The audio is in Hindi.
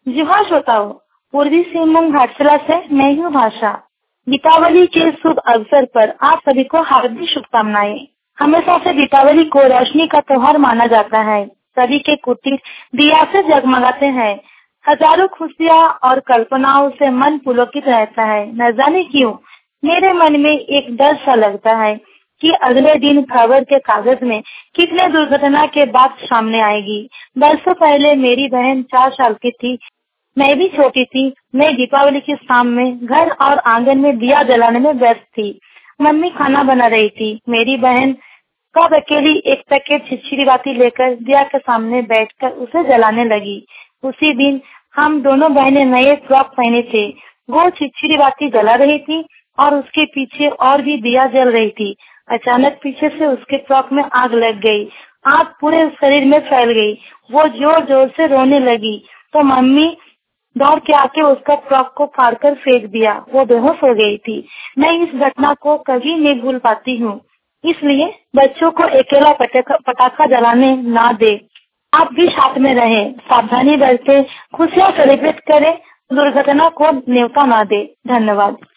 जी हाँ श्रोताओ, पूर्वी सिंहभूम घाटशिला से मैं हूँ भाषा। दीपावली के शुभ अवसर पर आप सभी को हार्दिक शुभकामनाएं। हमेशा से दीपावली को रोशनी का त्योहार माना जाता है। सभी के कुटीर दिया से जगमगाते हैं। हजारों खुशियाँ और कल्पनाओं से मन पुलकित रहता है। न जाने क्यों मेरे मन में एक डर सा लगता है कि अगले दिन खबर के कागज में कितने दुर्घटना के बात सामने आएगी। बरसों पहले मेरी बहन 4 साल की थी। मैं भी छोटी थी। मैं दीपावली की शाम में घर और आंगन में दिया जलाने में व्यस्त थी। मम्मी खाना बना रही थी। मेरी बहन कब अकेली एक पैकेट छिछली बाती लेकर दिया के सामने बैठकर उसे जलाने लगी। उसी दिन हम दोनों बहनें नए फ्रॉक पहने थे। वो छिछली बाती जला रही थी और उसके पीछे और भी दिया जल रही थी। अचानक पीछे से उसके फ्रॉक में आग लग गई। आग पूरे शरीर में फैल गई। वो जोर जोर से रोने लगी तो मम्मी दौड़ के आके उसका फ्रॉक को फाड़कर फेंक दिया। वो बेहोश हो गई थी। मैं इस घटना को कभी नहीं भूल पाती हूँ। इसलिए बच्चों को अकेला पटाखा जलाने ना दे। आप भी साथ में रहें, सावधानी बरतें, खुशियाँ सेलिब्रेट करें, दुर्घटना को न्योता ना दे। धन्यवाद।